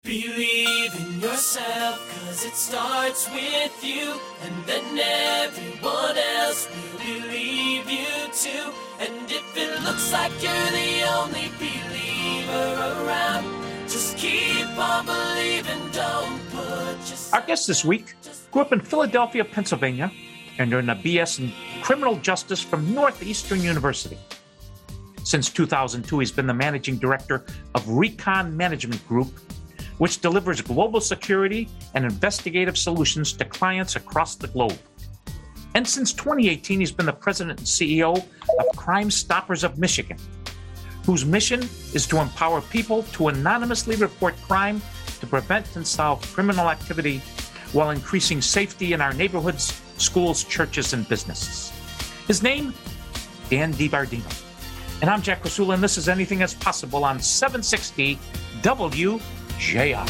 Believe in yourself, 'cause it starts with you, and then everyone else will believe you too. And if it looks like you're the only believer around, just keep on believing, don't put yourself. Our guest this week grew up in Philadelphia, Pennsylvania, and earned a BS in criminal justice from Northeastern University. Since 2002, he's been the managing director of Recon Management Group, which delivers global security and investigative solutions to clients across the globe. And since 2018, he's been the president and CEO of Crime Stoppers of Michigan, whose mission is to empower people to anonymously report crime to prevent and solve criminal activity while increasing safety in our neighborhoods, schools, churches, and businesses. His name, Dan DiBardino. And I'm Jack Krasula, and this is Anything That's Possible on 760 WJR.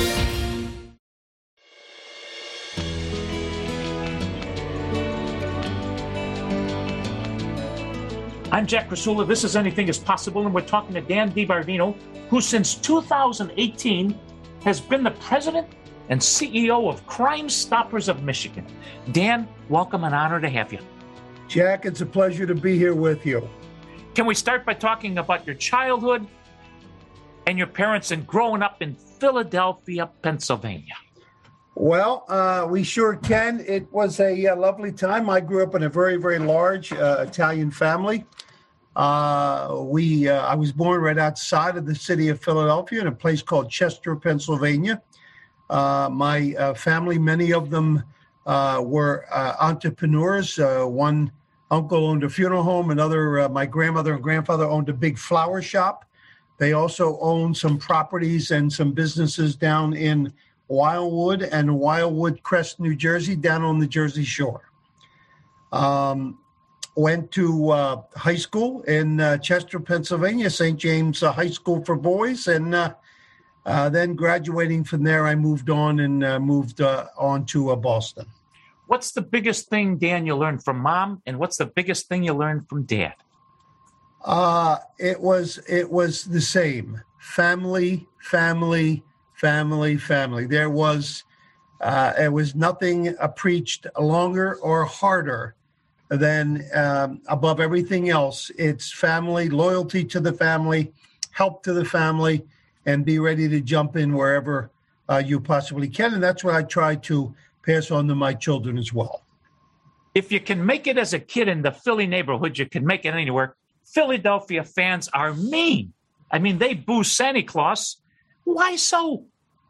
I'm Jack Krasula. This is Anything Is Possible, and we're talking to Dan DiBardino, who since 2018 has been the president and CEO of Crime Stoppers of Michigan. Dan, welcome and honor to have you. Jack, it's a pleasure to be here with you. Can we start by talking about your childhood and your parents and growing up in Philadelphia, Pennsylvania? Well, we sure can. It was a lovely time. I grew up in a very, very large Italian family. I was born right outside of the city of Philadelphia in a place called Chester, Pennsylvania. My family, many of them were entrepreneurs. One uncle owned a funeral home. Another, my grandmother and grandfather owned a big flower shop. They also owned some properties and some businesses down in Wildwood and Wildwood Crest, New Jersey, down on the Jersey Shore. Went to high school in Chester, Pennsylvania, St. James High School for Boys, and then graduating from there, I moved on and moved on to Boston. What's the biggest thing, Dan, you learned from mom, and what's the biggest thing you learned from dad? It was the same. Family, family, family, family. There was nothing preached longer or harder than above everything else. It's family, loyalty to the family, help to the family, and be ready to jump in wherever you possibly can. And that's what I try to pass on to my children as well. If you can make it as a kid in the Philly neighborhood, you can make it anywhere. Philadelphia fans are mean. I mean, they boo Santa Claus. Why so?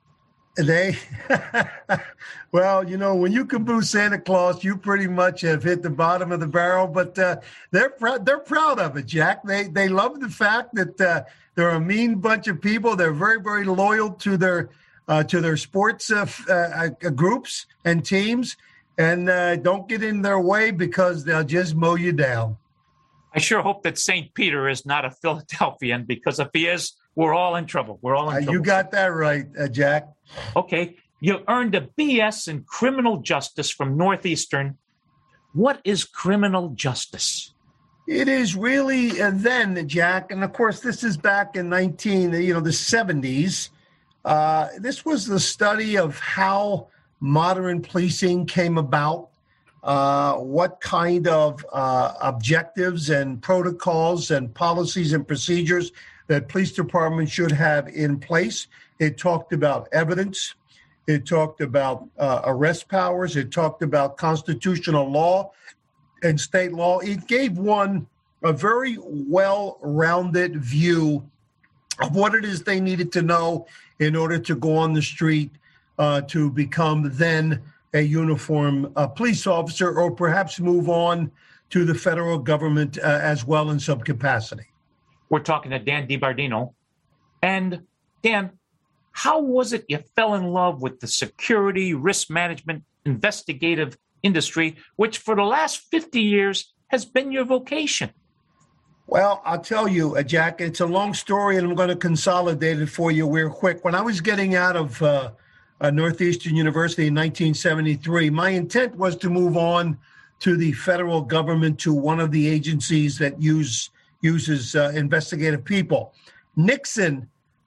Well, you know, when you can boo Santa Claus, you pretty much have hit the bottom of the barrel. But they're proud of it, Jack. They love the fact that they're a mean bunch of people. They're very, very loyal to their sports groups and teams, and don't get in their way because they'll just mow you down. I sure hope that St. Peter is not a Philadelphian, because if he is, we're all in trouble. We're all in trouble. You got that right, Jack. Okay. You earned a BS in criminal justice from Northeastern. What is criminal justice? It is really then, Jack, and of course, this is back in the 70s. This was the study of how modern policing came about. What kind of objectives and protocols and policies and procedures that police departments should have in place. It talked about evidence. It talked about arrest powers. It talked about constitutional law and state law. It gave one a very well-rounded view of what it is they needed to know in order to go on the street to become then a uniform police officer, or perhaps move on to the federal government as well in some capacity. We're talking to Dan DiBardino. And Dan, how was it you fell in love with the security, risk management, investigative industry, which for the last 50 years has been your vocation? Well, I'll tell you, Jack, it's a long story, and I'm going to consolidate it for you real quick. When I was getting out of Northeastern University in 1973, my intent was to move on to the federal government, to one of the agencies that uses investigative people. Nixon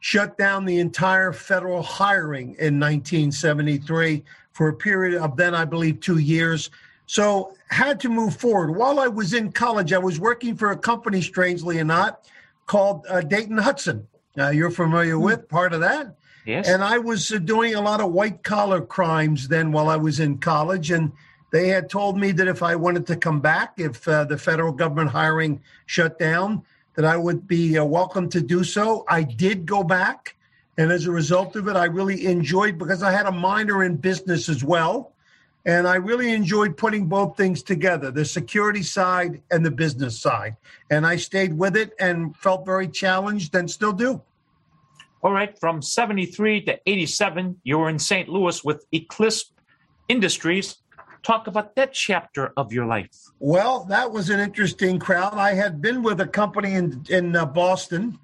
shut down the entire federal hiring in 1973 for a period of then, I believe, 2 years. So had to move forward. While I was in college, I was working for a company, strangely enough, called Dayton Hudson. You're familiar with part of that? Yes. And I was doing a lot of white-collar crimes then while I was in college, and they had told me that if I wanted to come back, if the federal government hiring shut down, that I would be welcome to do so. I did go back, and as a result of it, I really enjoyed, because I had a minor in business as well, and I really enjoyed putting both things together, the security side and the business side. And I stayed with it and felt very challenged and still do. All right, from 73 to 87, you were in St. Louis with Eclipse Industries. Talk about that chapter of your life. Well, that was an interesting crowd. I had been with a company in Boston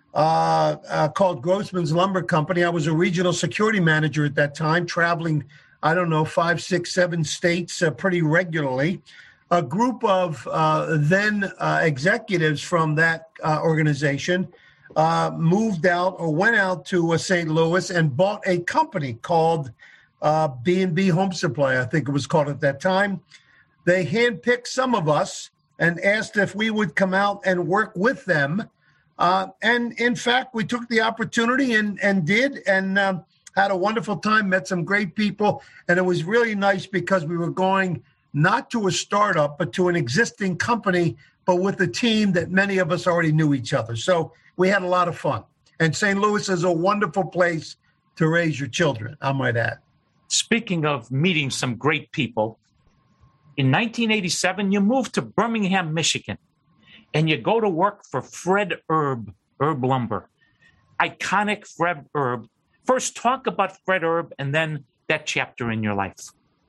called Grossman's Lumber Company. I was a regional security manager at that time, traveling, 5, 6, 7 states pretty regularly. A group of then executives from that organization moved out or went out to St. Louis and bought a company called B&B Home Supply, I think it was called at that time. They handpicked some of us and asked if we would come out and work with them. And in fact, we took the opportunity and did, and had a wonderful time, met some great people. And it was really nice because we were going not to a startup, but to an existing company, but with a team that many of us already knew each other. So we had a lot of fun. And St. Louis is a wonderful place to raise your children, I might add. Speaking of meeting some great people, in 1987, you moved to Birmingham, Michigan, and you go to work for Fred Erb Lumber. Iconic Fred Erb. First, talk about Fred Erb and then that chapter in your life.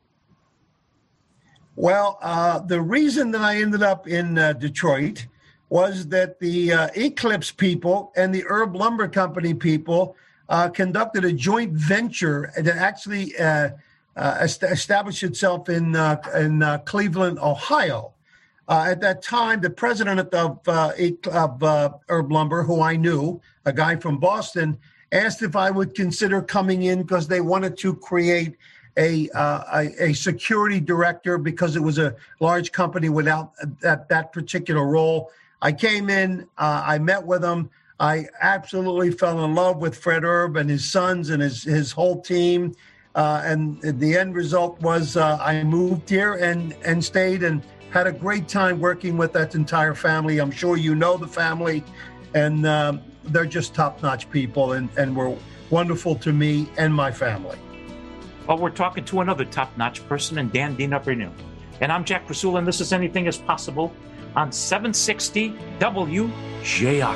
Well, the reason that I ended up in Detroit was that the Eclipse people and the Erb Lumber Company people conducted a joint venture that actually established itself in Cleveland, Ohio. At that time, the president of Erb Lumber, who I knew, a guy from Boston, asked if I would consider coming in because they wanted to create a security director because it was a large company without that particular role. I came in, I met with him. I absolutely fell in love with Fred Erb and his sons and his whole team. And the end result was I moved here and stayed and had a great time working with that entire family. I'm sure you know the family, and they're just top-notch people and were wonderful to me and my family. Well, we're talking to another top-notch person, and Dan DiNarino. And I'm Jack Krasula, and this is Anything is Possible on 760 WJR.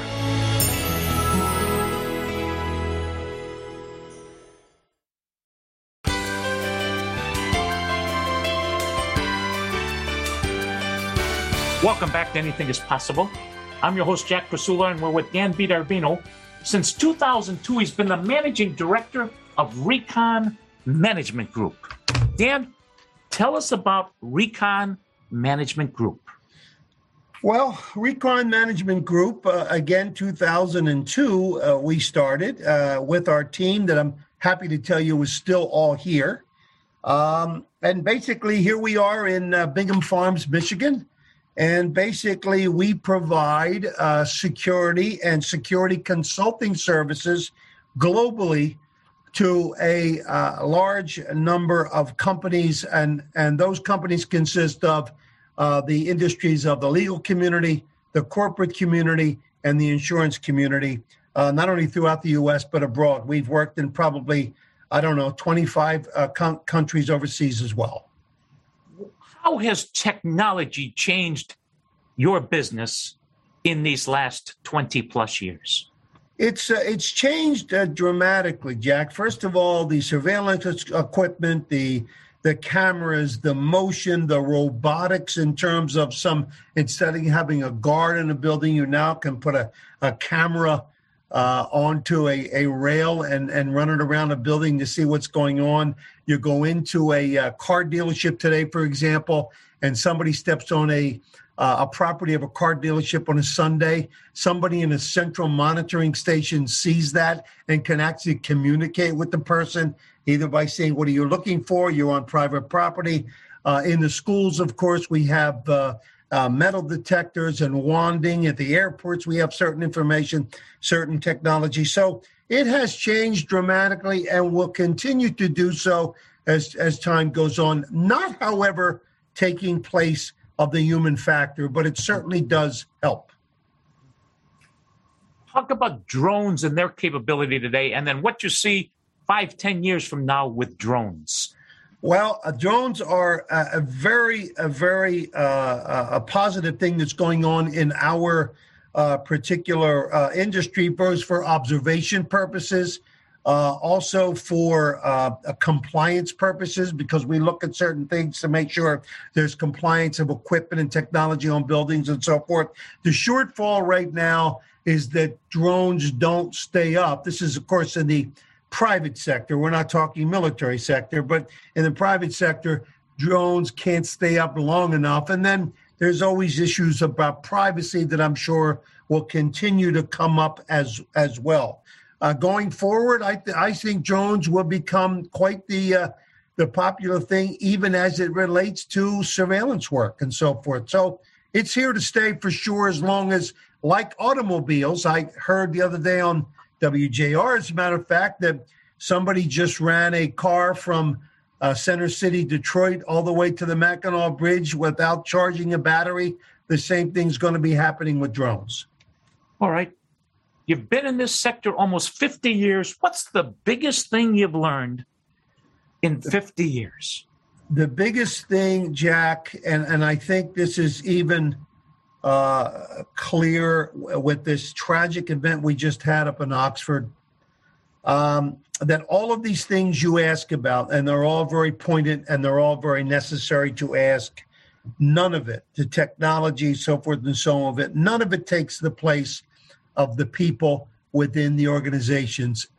Welcome back to Anything is Possible. I'm your host, Jack Krasula, and we're with Dan DiNarino. Since 2002, he's been the managing director of Recon Management Group. Dan, tell us about Recon Management Group. Well, Recon Management Group, again, 2002, we started with our team that I'm happy to tell you is still all here. And basically, here we are in Bingham Farms, Michigan. And basically, we provide security and security consulting services globally to a large number of companies. And those companies consist of the industries of the legal community, the corporate community, and the insurance community, not only throughout the U.S., but abroad. We've worked in probably, 25 countries overseas as well. How has technology changed your business in these last 20 plus years? It's changed dramatically, Jack. First of all, the surveillance equipment, the cameras, the motion, the robotics in terms of instead of having a guard in a building, you now can put a camera onto a rail and run it around a building to see what's going on. You go into a car dealership today, for example, and somebody steps on a a property of a car dealership on a Sunday, somebody in a central monitoring station sees that and can actually communicate with the person, either by saying, what are you looking for? You're on private property. In the schools, of course, we have metal detectors and wanding. At the airports, we have certain information, certain technology. So it has changed dramatically and will continue to do so as time goes on. Not, however, taking place of the human factor, but it certainly does help. Talk about drones and their capability today, and then what you see 5-10 years from now with drones. Well, drones are a very positive thing that's going on in our particular industry, both for observation purposes, also for compliance purposes, because we look at certain things to make sure there's compliance of equipment and technology on buildings and so forth. The shortfall right now is that drones don't stay up. This is, of course, in the private sector. We're not talking military sector, but in the private sector, drones can't stay up long enough. And then there's always issues about privacy that I'm sure will continue to come up as well. Going forward, I think drones will become quite the popular thing, even as it relates to surveillance work and so forth. So it's here to stay for sure, as long as, like automobiles, I heard the other day on WJR, as a matter of fact, that somebody just ran a car from Center City, Detroit, all the way to the Mackinac Bridge without charging a battery. The same thing's going to be happening with drones. All right. You've been in this sector almost 50 years. What's the biggest thing you've learned in 50 years? The biggest thing, Jack, and I think this is even clear with this tragic event we just had up in Oxford, that all of these things you ask about, and they're all very poignant and they're all very necessary to ask, none of it, the technology, so forth and so on of it, none of it takes the place of the people within the organizations.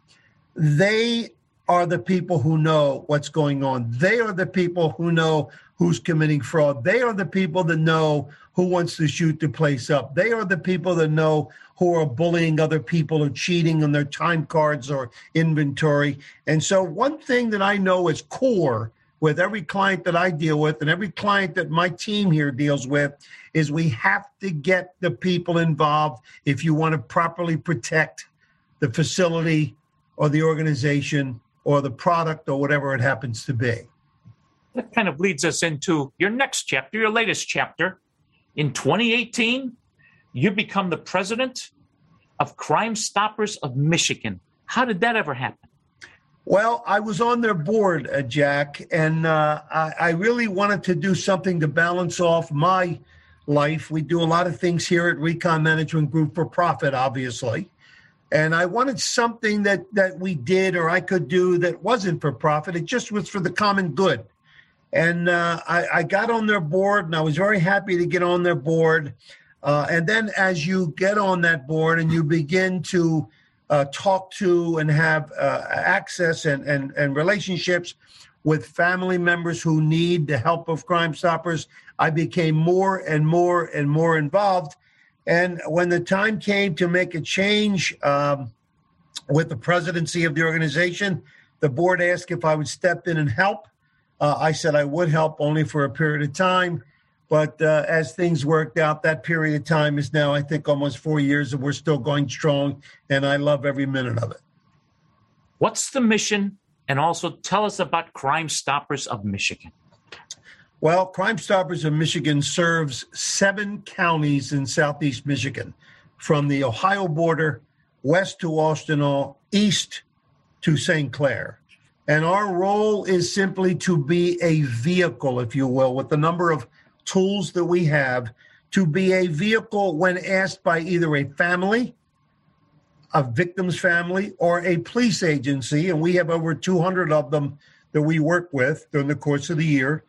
They are the people who know what's going on. They are the people who know who's committing fraud. They are the people that know who wants to shoot the place up. They are the people that know who are bullying other people or cheating on their time cards or inventory. And so one thing that I know is core with every client that I deal with and every client that my team here deals with is we have to get the people involved if you want to properly protect the facility or the organization or the product or whatever it happens to be. That kind of leads us into your next chapter, your latest chapter. In 2018, you become the president of Crime Stoppers of Michigan. How did that ever happen? Well, I was on their board, Jack, and I really wanted to do something to balance off my life. We do a lot of things here at Recon Management Group for profit, obviously. And I wanted something that we did or I could do that wasn't for profit. It just was for the common good. And I got on their board, and I was very happy to get on their board. And then as you get on that board and you begin to talk to and have access and relationships with family members who need the help of Crime Stoppers, I became more and more and more involved. And when the time came to make a change with the presidency of the organization, the board asked if I would step in and help. I said I would help only for a period of time. But as things worked out, that period of time is now, I think, almost 4 years, and we're still going strong, and I love every minute of it. What's the mission? And also tell us about Crime Stoppers of Michigan. Well, Crime Stoppers of Michigan serves 7 counties in southeast Michigan, from the Ohio border, west to Austinow, east to St. Clair. And our role is simply to be a vehicle, if you will, with the number of tools that we have, to be a vehicle when asked by either a family, a victim's family, or a police agency, and we have over 200 of them that we work with during the course of the year,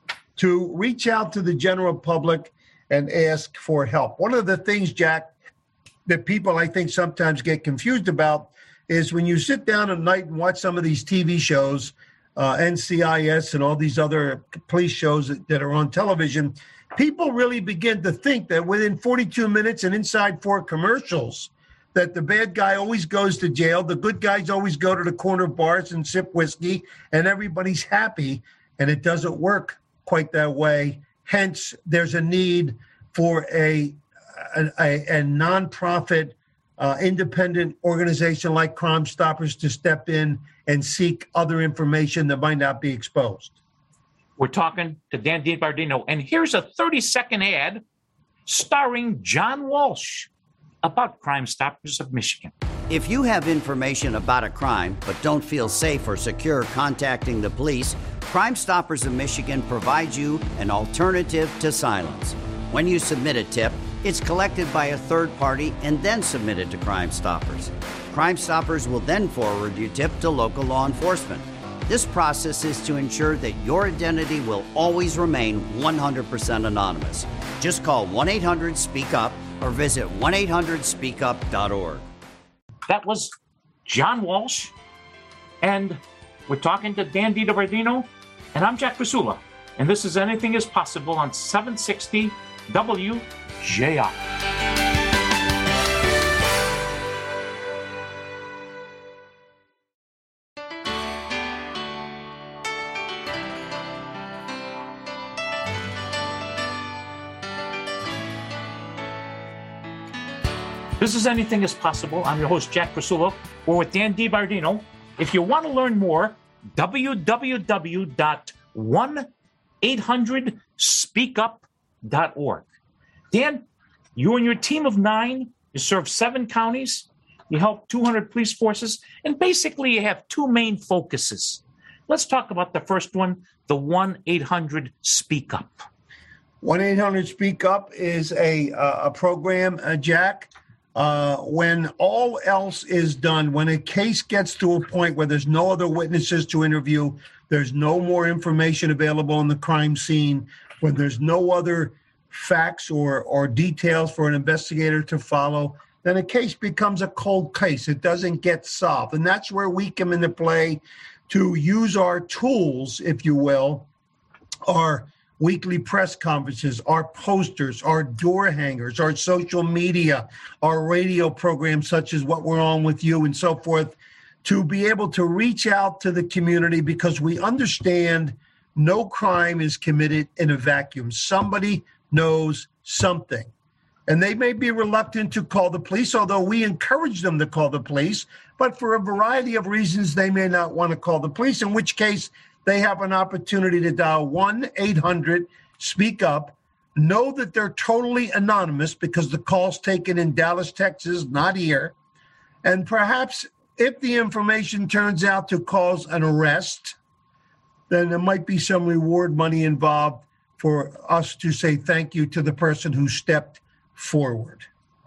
to reach out to the general public and ask for help. One of the things, Jack, that people I think sometimes get confused about is when you sit down at night and watch some of these TV shows, NCIS and all these other police shows that are on television, people really begin to think that within 42 minutes and inside 4 commercials, that the bad guy always goes to jail, the good guys always go to the corner bars and sip whiskey, and everybody's happy. And it doesn't work quite that way. Hence, there's a need for a nonprofit, independent organization like Crime Stoppers to step in and seek other information that might not be exposed. We're talking to Dan DiBardino, and here's a 30-second ad starring John Walsh about Crime Stoppers of Michigan. If you have information about a crime but don't feel safe or secure contacting the police, Crime Stoppers of Michigan provides you an alternative to silence. When you submit a tip, it's collected by a third party and then submitted to Crime Stoppers. Crime Stoppers will then forward your tip to local law enforcement. This process is to ensure that your identity will always remain 100% anonymous. Just call 1-800-SPEAK-UP or visit 1-800-SPEAKUP.org. That was John Walsh, and we're talking to Dan DiBardino, and I'm Jack Krasula, and this is Anything is Possible on 760 WJR. This is Anything is Possible. I'm your host, Jack Krasula. We're with Dan DiBardino. If you want to learn more, www.1800speakup.org. Dan, you and your team of 9, you serve 7 counties, you help 200 police forces, and basically you have 2 main focuses. Let's talk about the first one, the 1-800-SPEAK-UP. 1-800-SPEAK-UP is a program, Jack. When all else is done, when a case gets to a point where there's no other witnesses to interview, there's no more information available on the crime scene, when there's no other facts or details for an investigator to follow, then a case becomes a cold case. It doesn't get solved. And that's where we come into play to use our tools, if you will, our weekly press conferences, our posters, our door hangers, our social media, our radio programs such as what we're on with you and so forth, to be able to reach out to the community, because we understand no crime is committed in a vacuum. Somebody knows something. And they may be reluctant to call the police, although we encourage them to call the police, but for a variety of reasons, they may not want to call the police, in which case they have an opportunity to dial 1-800-SPEAK-UP, know that they're totally anonymous because the call's taken in Dallas, Texas, not here. And perhaps if the information turns out to cause an arrest, then there might be some reward money involved for us to say thank you to the person who stepped forward.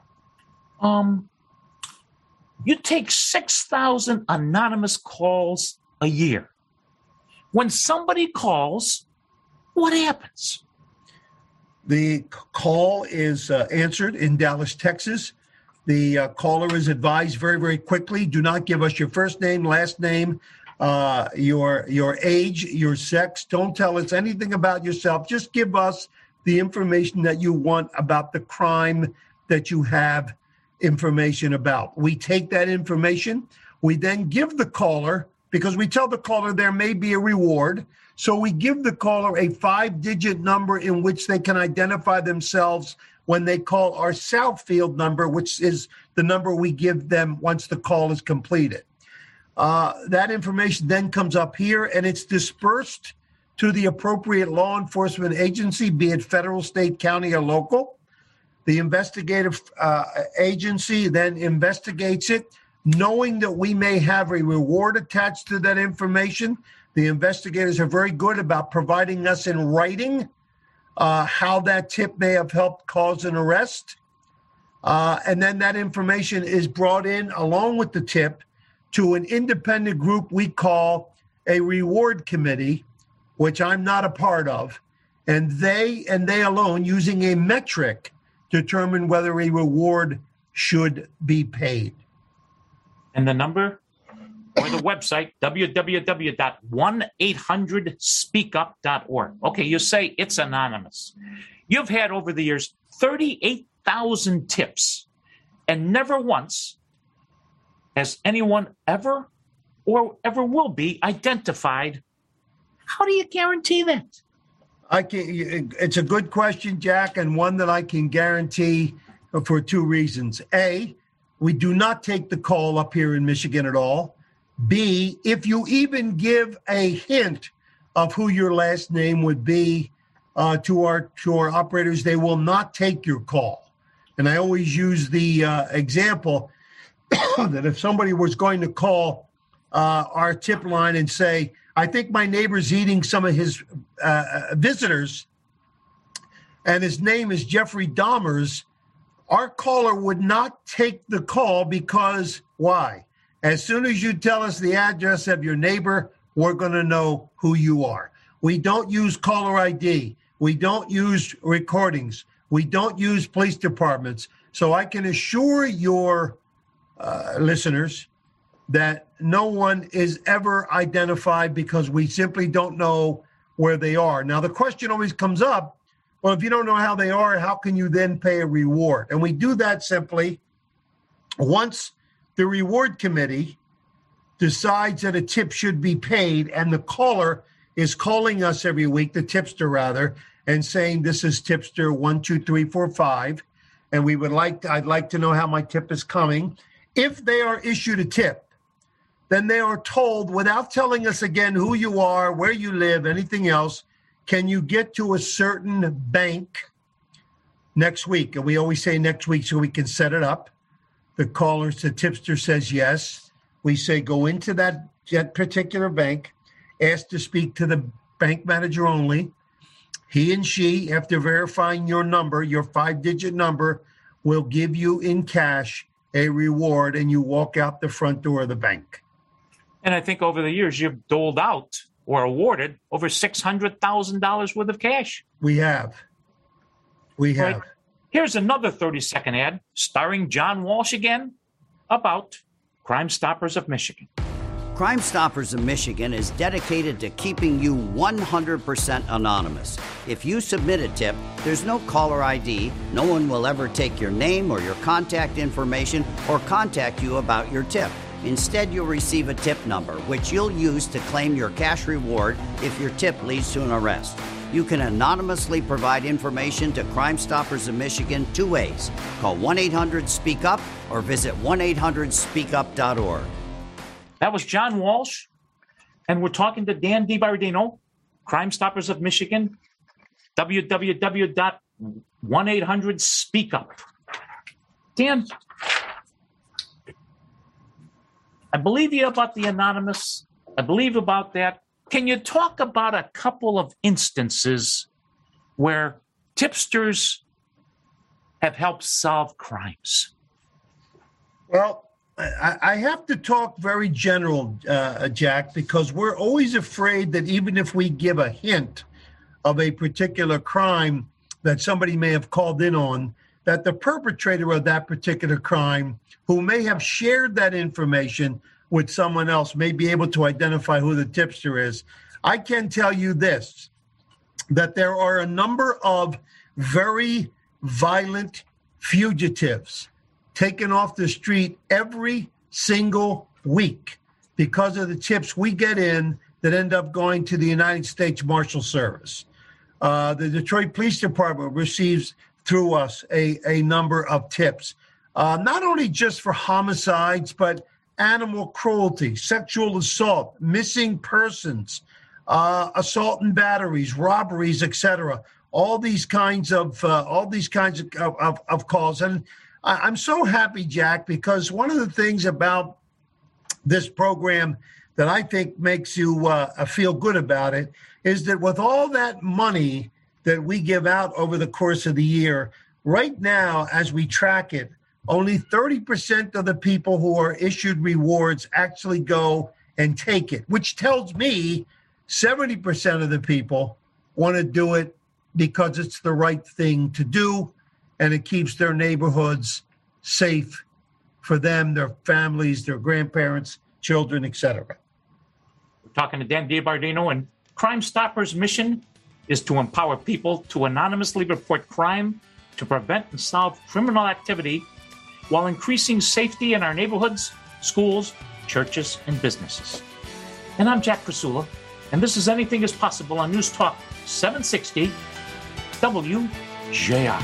You take 6,000 anonymous calls a year. When somebody calls, what happens? The call is answered in Dallas, Texas. The caller is advised very, very quickly, do not give us your first name, last name, your age, your sex. Don't tell us anything about yourself. Just give us the information that you want about the crime that you have information about. We take that information. We then give the caller, because we tell the caller there may be a reward. So we give the caller a 5-digit number in which they can identify themselves when they call our Southfield number, which is the number we give them once the call is completed. That information then comes up here, and it's dispersed to the appropriate law enforcement agency, be it federal, state, county, or local. The investigative agency then investigates it, knowing that we may have a reward attached to that information. The investigators are very good about providing us in writing how that tip may have helped cause an arrest. And then that information is brought in along with the tip to an independent group we call a reward committee, which I'm not a part of. And they alone, using a metric, determine whether a reward should be paid. And the number? or the website, www.1800speakup.org. Okay, you say it's anonymous. You've had over the years 38,000 tips, and never once has anyone ever or ever will be identified. How do you guarantee that? It's a good question, Jack, and one that I can guarantee for two reasons. A, we do not take the call up here in Michigan at all. B, if you even give a hint of who your last name would be to our operators, they will not take your call. And I always use the example that if somebody was going to call our tip line and say, I think my neighbor's eating some of his visitors, and his name is Jeffrey Dahmer's, our caller would not take the call because why? As soon as you tell us the address of your neighbor, we're going to know who you are. We don't use caller ID. We don't use recordings. We don't use police departments. So I can assure your listeners that no one is ever identified because we simply don't know where they are. Now, the question always comes up, well, if you don't know how they are, how can you then pay a reward? And we do that simply once the reward committee decides that a tip should be paid and the caller is calling us every week, the tipster rather, and saying, this is tipster 12345, and I'd like to know how my tip is coming. If they are issued a tip, then they are told, without telling us again who you are, where you live, anything else, can you get to a certain bank next week? And we always say next week so we can set it up. The tipster says yes. We say go into that particular bank, ask to speak to the bank manager only. He and she, after verifying your number, your 5-digit number, will give you in cash a reward, and you walk out the front door of the bank. And I think over the years, you've doled out or awarded over $600,000 worth of cash. We have. Right. Here's another 30-second ad starring John Walsh again about Crime Stoppers of Michigan. Crime Stoppers of Michigan is dedicated to keeping you 100% anonymous. If you submit a tip, there's no caller ID. No one will ever take your name or your contact information or contact you about your tip. Instead, you'll receive a tip number, which you'll use to claim your cash reward if your tip leads to an arrest. You can anonymously provide information to Crime Stoppers of Michigan two ways. Call 1-800-SPEAK-UP or visit 1-800-SPEAKUP.org. That was John Walsh, and we're talking to Dan DiBardino, Crime Stoppers of Michigan, www.1800speakup. Dan, I believe you about the anonymous. I believe about that. Can you talk about a couple of instances where tipsters have helped solve crimes? Well, I have to talk very general, Jack, because we're always afraid that even if we give a hint of a particular crime that somebody may have called in on, that the perpetrator of that particular crime, who may have shared that information with someone else, may be able to identify who the tipster is. I can tell you this, that there are a number of very violent fugitives taken off the street every single week because of the tips we get in that end up going to the United States Marshal Service. The Detroit Police Department receives through us a number of tips, not only just for homicides, but animal cruelty, sexual assault, missing persons, assault and batteries, robberies, etc. All these kinds of calls. And I'm so happy, Jack, because one of the things about this program that I think makes you feel good about it is that with all that money that we give out over the course of the year, right now, as we track it, only 30% of the people who are issued rewards actually go and take it, which tells me 70% of the people want to do it because it's the right thing to do, and it keeps their neighborhoods safe for them, their families, their grandparents, children, etc. We're talking to Dan DiBardino, and Crime Stoppers' mission is to empower people to anonymously report crime, to prevent and solve criminal activity, while increasing safety in our neighborhoods, schools, churches, and businesses. And I'm Jack Krasula, and this is Anything is Possible on News Talk 760 WJR.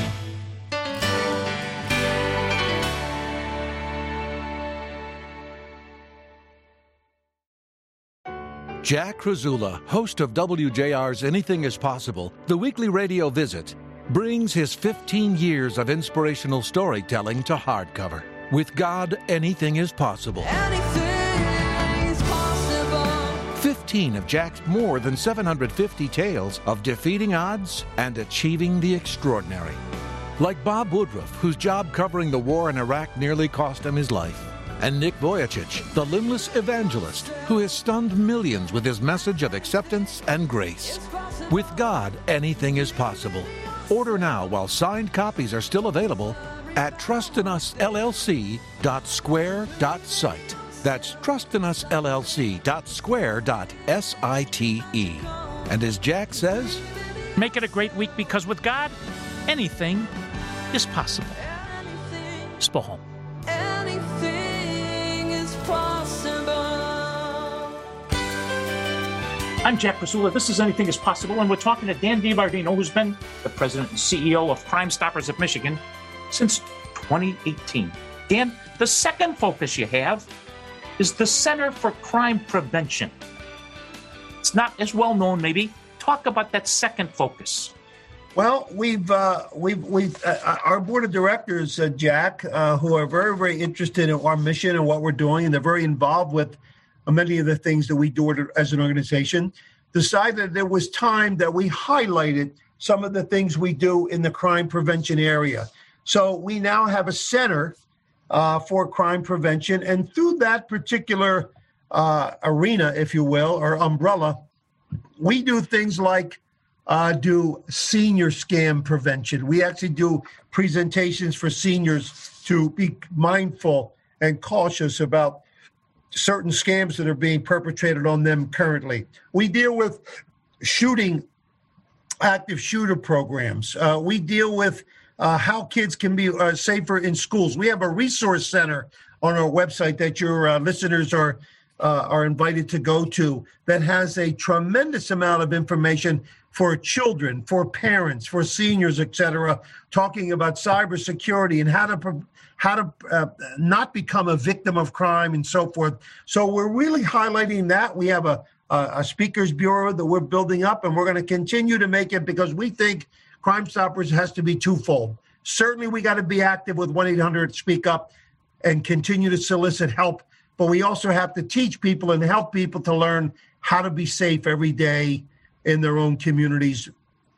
Jack Krasula, host of WJR's Anything is Possible, the weekly radio visit, brings his 15 years of inspirational storytelling to hardcover. With God, anything is possible. Anything is possible. 15 of Jack's more than 750 tales of defeating odds and achieving the extraordinary. Like Bob Woodruff, whose job covering the war in Iraq nearly cost him his life. And Nick Vujicic, the limbless evangelist who has stunned millions with his message of acceptance and grace. With God, anything is possible. Order now while signed copies are still available at trustinusllc.square.site. That's trustinusllc.square.site. And as Jack says, Make it a great week, because with God, anything is possible. Spohom. Anything is possible. I'm Jack Krasula. This is Anything is Possible, and we're talking to Dan DiBardino, who's been the president and CEO of Crime Stoppers of Michigan since 2018. Dan, the second focus you have is the Center for Crime Prevention. It's not as well known, maybe. Talk about that second focus. Well, we've our board of directors, Jack, who are very, very interested in our mission and what we're doing, and they're very involved with many of the things that we do as an organization, decided it was time that we highlighted some of the things we do in the crime prevention area. So we now have a center for crime prevention, and through that particular arena, if you will, or umbrella, we do things like do senior scam prevention. We actually do presentations for seniors to be mindful and cautious about certain scams that are being perpetrated on them currently. We deal with active shooter programs. We deal with how kids can be safer in schools. We have a resource center on our website that your listeners are invited to go to that has a tremendous amount of information for children, for parents, for seniors, etc., talking about cybersecurity and how to not become a victim of crime and so forth. So we're really highlighting that. We have a speakers bureau that we're building up, and we're going to continue to make it, because we think Crime Stoppers has to be twofold. Certainly, we got to be active with 1-800-SPEAK UP and continue to solicit help, but we also have to teach people and help people to learn how to be safe every day in their own communities,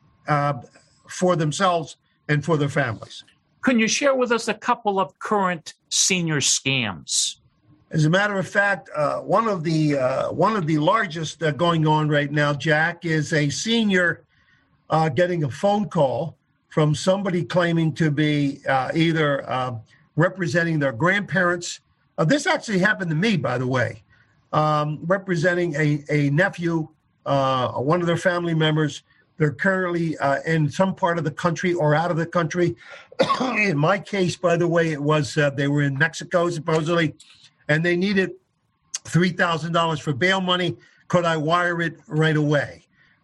for themselves and for their families. Can you share with us a couple of current senior scams? As a matter of fact, one of the largest going on right now, Jack, is a senior getting a phone call from somebody claiming to be either representing their grandparents. This actually happened to me, by the way, representing a nephew, one of their family members. They're currently in some part of the country or out of the country. In my case, by the way, it was they were in Mexico, supposedly, and they needed $3,000 for bail money. Could I wire it right away?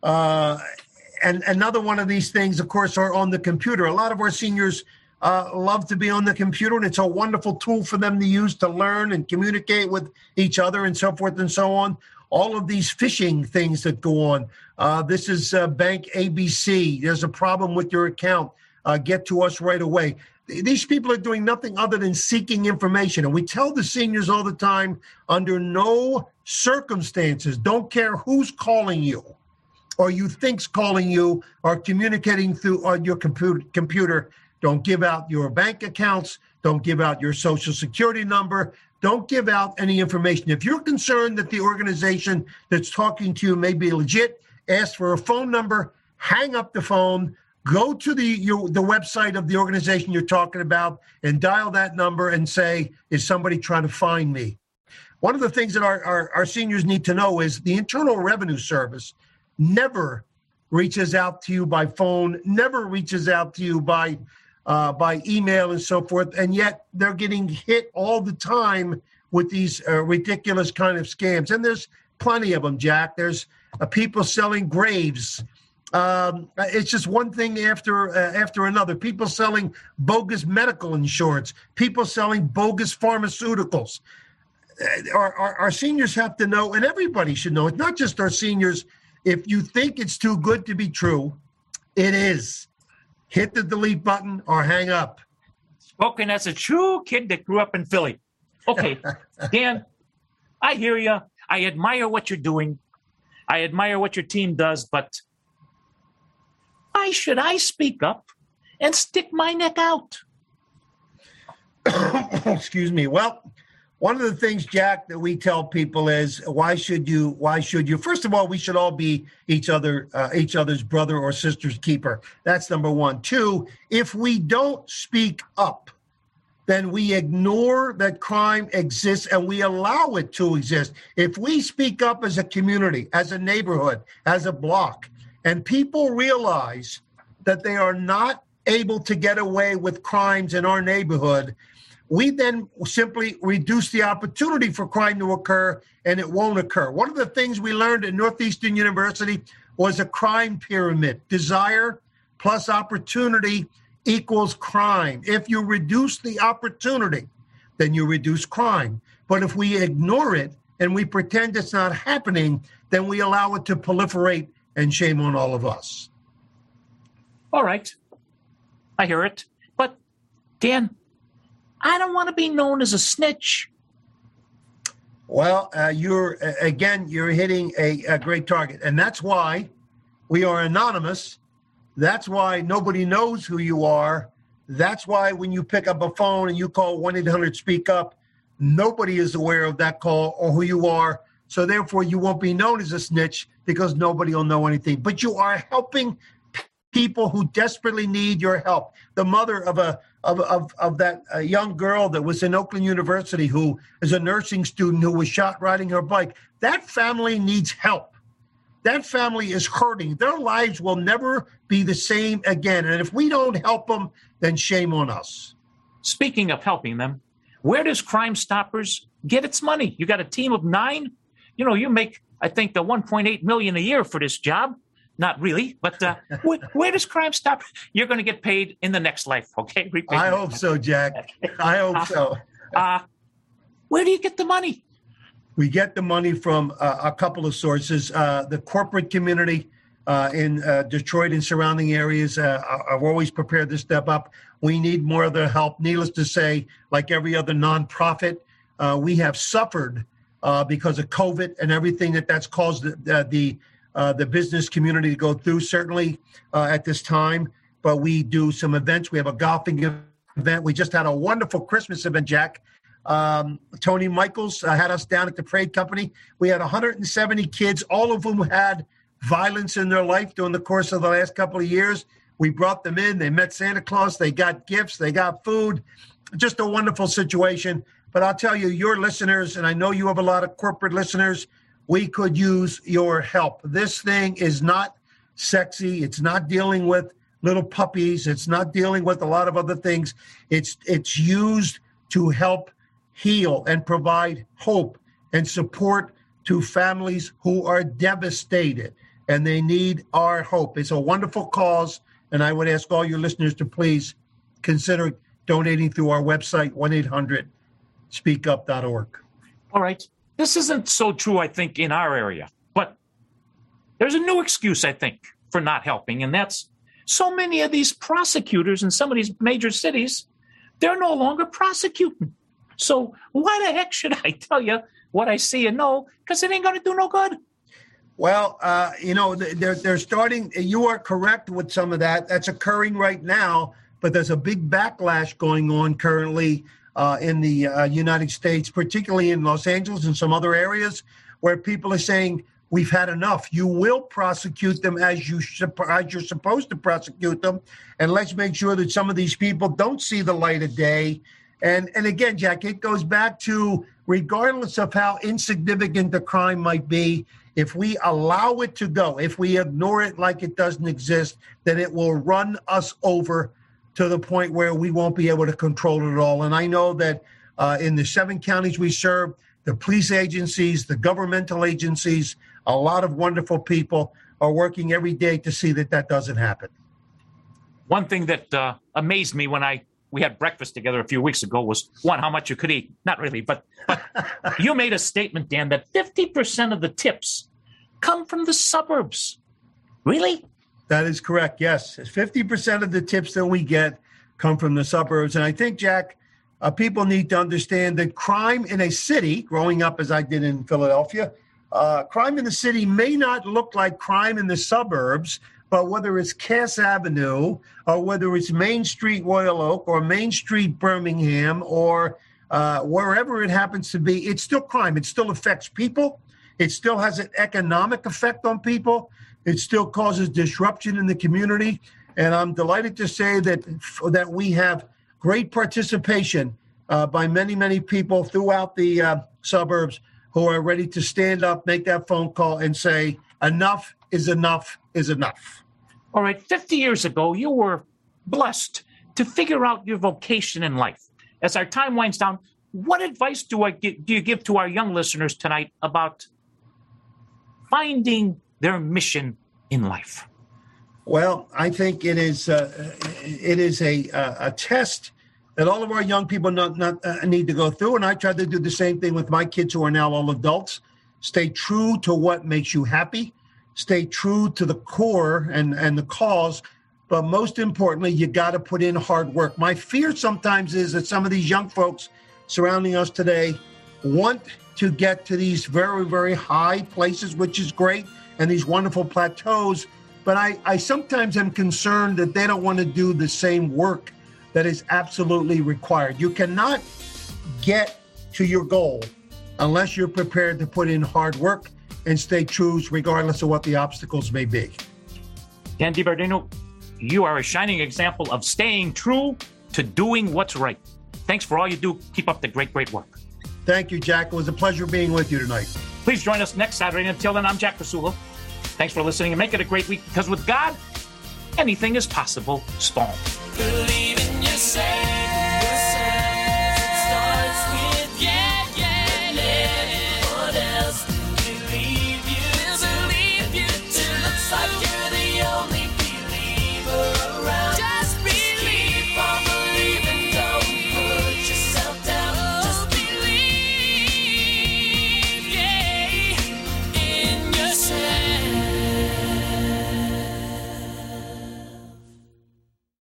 And another one of these things, of course, are on the computer. A lot of our seniors love to be on the computer, and it's a wonderful tool for them to use to learn and communicate with each other and so forth and so on. All of these phishing things that go on. This is Bank ABC. There's a problem with your account. Get to us right away. These people are doing nothing other than seeking information. And we tell the seniors all the time, under no circumstances, don't care who's calling you or you think's calling you or communicating through your computer. Don't give out your bank accounts. Don't give out your social security number. Don't give out any information. If you're concerned that the organization that's talking to you may be legit, ask for a phone number, hang up the phone, go to the website of the organization you're talking about and dial that number and say, is somebody trying to find me? One of the things that our seniors need to know is the Internal Revenue Service never reaches out to you by phone, never reaches out to you by email and so forth, and yet they're getting hit all the time with these ridiculous kind of scams. And there's plenty of them, Jack. There's people selling graves. It's just one thing after another. People selling bogus medical insurance. People selling bogus pharmaceuticals. Our seniors have to know, and everybody should know. It's not just our seniors. If you think it's too good to be true, it is. Hit the delete button or hang up. Spoken as a true kid that grew up in Philly. Okay, Dan, I hear you. I admire what you're doing. I admire what your team does, but why should I speak up and stick my neck out? Excuse me. Well, one of the things, Jack, that we tell people is why should you? First of all, we should all be each other's brother or sister's keeper. That's number one. Two, if we don't speak up, then we ignore that crime exists and we allow it to exist. If we speak up as a community, as a neighborhood, as a block, and people realize that they are not able to get away with crimes in our neighborhood, we then simply reduce the opportunity for crime to occur, and it won't occur. One of the things we learned at Northeastern University was a crime pyramid. Desire plus opportunity equals crime. If you reduce the opportunity, then you reduce crime. But if we ignore it and we pretend it's not happening, then we allow it to proliferate, and shame on all of us. All right. I hear it. But, Dan, I don't want to be known as a snitch. Well, you're hitting a great target. And that's why we are anonymous. That's why nobody knows who you are. That's why when you pick up a phone and you call 1-800-SPEAK-UP, nobody is aware of that call or who you are. So therefore, you won't be known as a snitch because nobody will know anything. But you are helping people who desperately need your help. The mother of that young girl that was in Oakland University who is a nursing student who was shot riding her bike. That family needs help. That family is hurting. Their lives will never be the same again. And if we don't help them, then shame on us. Speaking of helping them, where does Crime Stoppers get its money? You got a team of 9? You know, you make, I think, the $1.8 million a year for this job. Not really, but where does Crime Stoppers? You're going to get paid in the next life, okay? I hope so, Jack. I hope so. Where do you get the money? We get the money from a couple of sources. The corporate community in Detroit and surrounding areas are always prepared to step up. We need more of their help. Needless to say, like every other nonprofit, we have suffered because of COVID and everything that's caused the business community to go through, certainly at this time. But we do some events. We have a golfing event. We just had a wonderful Christmas event, Jack. Tony Michaels had us down at the Parade Company. We had 170 kids, all of whom had violence in their life during the course of the last couple of years. We brought them in. They met Santa Claus. They got gifts. They got food. Just a wonderful situation. But I'll tell you, your listeners, and I know you have a lot of corporate listeners, we could use your help. This thing is not sexy. It's not dealing with little puppies. It's not dealing with a lot of other things. It's used to help heal and provide hope and support to families who are devastated, and they need our hope. It's a wonderful cause, and I would ask all your listeners to please consider donating through our website, 1-800-SpeakUp.org. All right. This isn't so true, I think, in our area, but there's a new excuse, I think, for not helping, and that's so many of these prosecutors in some of these major cities, they're no longer prosecuting. So why the heck should I tell you what I see and know? Because it ain't going to do no good. Well, they're starting. You are correct with some of that. That's occurring right now, but there's a big backlash going on currently in the United States, particularly in Los Angeles and some other areas where people are saying, we've had enough. You will prosecute them as you're supposed to prosecute them. And let's make sure that some of these people don't see the light of day. And again, Jack, it goes back to regardless of how insignificant the crime might be, if we allow it to go, if we ignore it like it doesn't exist, then it will run us over to the point where we won't be able to control it at all. And I know that in the 7 counties we serve, the police agencies, the governmental agencies, a lot of wonderful people are working every day to see that that doesn't happen. One thing that amazed me when we had breakfast together a few weeks ago was, one, how much you could eat. Not really, but you made a statement, Dan, that 50% of the tips come from the suburbs. Really? That is correct, yes. 50% of the tips that we get come from the suburbs. And I think, Jack, people need to understand that crime in a city, growing up as I did in Philadelphia, crime in the city may not look like crime in the suburbs, but whether it's Cass Avenue or whether it's Main Street Royal Oak or Main Street Birmingham or wherever it happens to be, it's still crime. It still affects people. It still has an economic effect on people. It still causes disruption in the community. And I'm delighted to say that we have great participation by many, many people throughout the suburbs who are ready to stand up, make that phone call and say, enough is enough is enough. All right, 50 years ago, you were blessed to figure out your vocation in life. As our time winds down, what advice do you give to our young listeners tonight about finding their mission in life? Well, I think it is a test that all of our young people need to go through, and I try to do the same thing with my kids who are now all adults. Stay true to what makes you happy. Stay true to the core and the cause. But most importantly, you got to put in hard work. My fear sometimes is that some of these young folks surrounding us today want to get to these very, very high places, which is great, and these wonderful plateaus. But I sometimes am concerned that they don't want to do the same work that is absolutely required. You cannot get to your goal unless you're prepared to put in hard work and stay true regardless of what the obstacles may be. Dan DiBardino, you are a shining example of staying true to doing what's right. Thanks for all you do. Keep up the great, great work. Thank you, Jack. It was a pleasure being with you tonight. Please join us next Saturday. Until then, I'm Jack Pasulo. Thanks for listening and make it a great week, because with God, anything is possible. Storm. Believe in yourself.